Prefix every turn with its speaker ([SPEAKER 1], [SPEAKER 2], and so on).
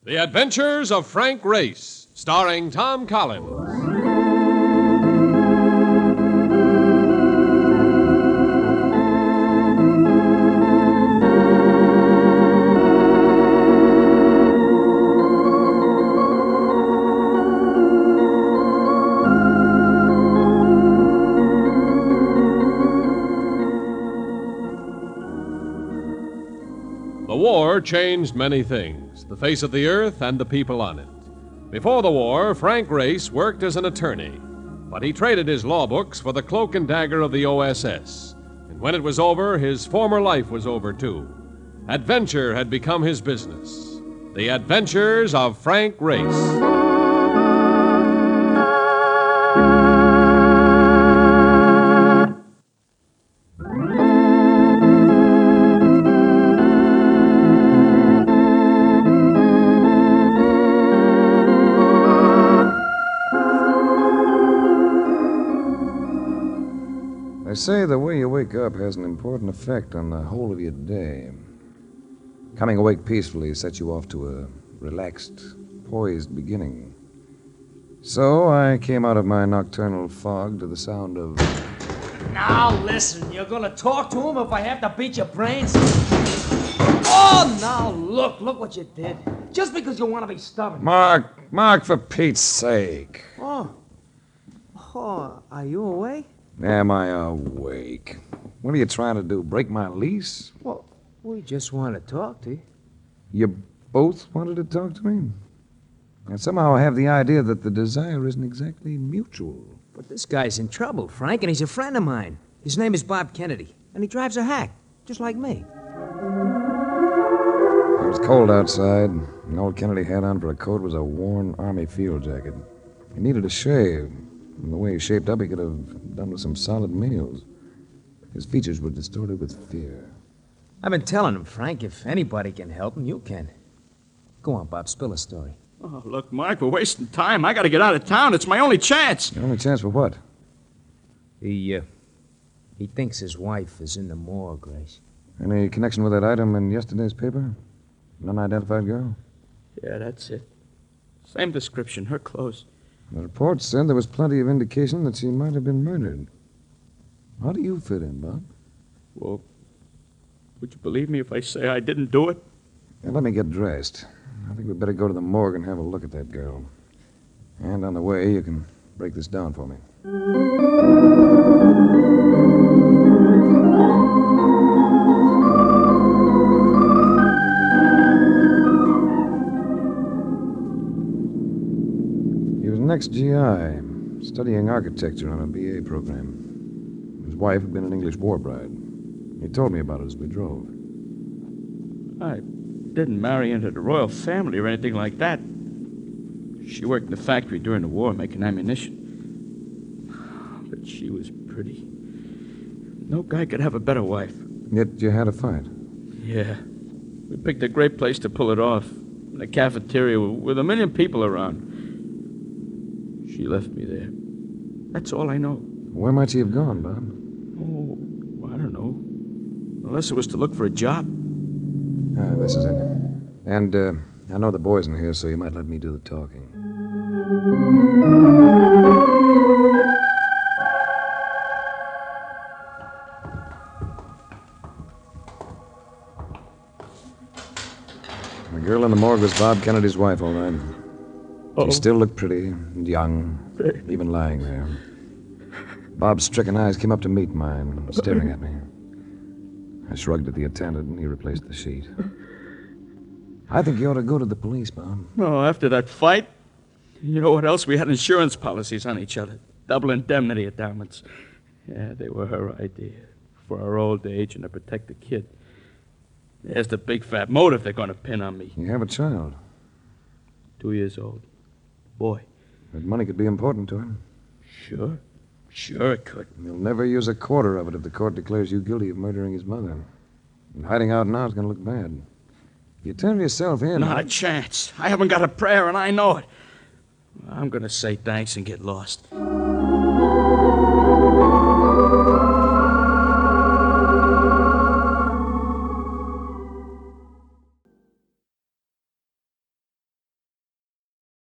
[SPEAKER 1] The Adventures of Frank Race, starring Tom Collins. The war changed many things, the face of the earth and the people on it. Before the war, Frank Race worked as an attorney, but he traded his law books for the cloak and dagger of the OSS. And when it was over, his former life was over too. Adventure had become his business. The Adventures of Frank Race.
[SPEAKER 2] They say the way you wake up has an important effect on the whole of your day. Coming awake peacefully sets you off to a relaxed, poised beginning. So I came out of my nocturnal fog to the sound of...
[SPEAKER 3] Now listen, you're gonna talk to him if I have to beat your brains? Oh, now look what you did. Just because you want to be stubborn.
[SPEAKER 2] Mark, for Pete's sake.
[SPEAKER 3] Oh, are you awake?
[SPEAKER 2] Am I awake? What are you trying to do, break my lease?
[SPEAKER 3] Well, we just want to talk to you.
[SPEAKER 2] You both wanted to talk to me? And somehow I have the idea that the desire isn't exactly mutual.
[SPEAKER 3] But this guy's in trouble, Frank, and he's a friend of mine. His name is Bob Kennedy, and he drives a hack, just like me.
[SPEAKER 2] It was cold outside, and all Kennedy had on for a coat was a worn Army field jacket. He needed a shave. From the way he shaped up, he could have done with some solid meals. His features were distorted with fear.
[SPEAKER 3] I've been telling him, Frank, if anybody can help him, you can. Go on, Bob, spill a story.
[SPEAKER 4] Oh, look, Mark, we're wasting time. I gotta get out of town. It's my only chance.
[SPEAKER 2] Your only chance for what?
[SPEAKER 3] He thinks his wife is in the morgue, Grace.
[SPEAKER 2] Any connection with that item in yesterday's paper? An unidentified girl?
[SPEAKER 4] Yeah, that's it. Same description, her clothes.
[SPEAKER 2] The report said there was plenty of indication that she might have been murdered. How do you fit in, Bob?
[SPEAKER 4] Well, would you believe me if I say I didn't do it?
[SPEAKER 2] Now, let me get dressed. I think we'd better go to the morgue and have a look at that girl. And on the way, you can break this down for me. He was an ex-GI, studying architecture on a BA program. His wife had been an English war bride. He told me about it as we drove.
[SPEAKER 4] I didn't marry into the royal family or anything like that. She worked in the factory during the war making ammunition. But she was pretty. No guy could have a better wife.
[SPEAKER 2] Yet you had a fight.
[SPEAKER 4] Yeah. We picked a great place to pull it off. In a cafeteria with a million people around. She left me there. That's all I know.
[SPEAKER 2] Where might she have gone, Bob?
[SPEAKER 4] Oh, I don't know. Unless it was to look for a job.
[SPEAKER 2] Ah, this is it. And I know the boys in here, so you might let me do the talking. The girl in the morgue was Bob Kennedy's wife, all right. She still looked pretty and young, even lying there. Bob's stricken eyes came up to meet mine, staring at me. I shrugged at the attendant, and he replaced the sheet. I think you ought to go to the police, Bob.
[SPEAKER 4] No, after that fight, you know what else? We had insurance policies on each other. Double indemnity endowments. Yeah, they were her idea. For our old age and to protect the kid. There's the big fat motive they're going to pin on me.
[SPEAKER 2] You have a child.
[SPEAKER 4] 2 years old. Boy.
[SPEAKER 2] That money could be important to him.
[SPEAKER 4] Sure. Sure it could.
[SPEAKER 2] He'll never use a quarter of it if the court declares you guilty of murdering his mother. And hiding out now is going to look bad. If you turn yourself in...
[SPEAKER 4] Not a chance. I haven't got a prayer, and I know it. I'm going to say thanks and get lost.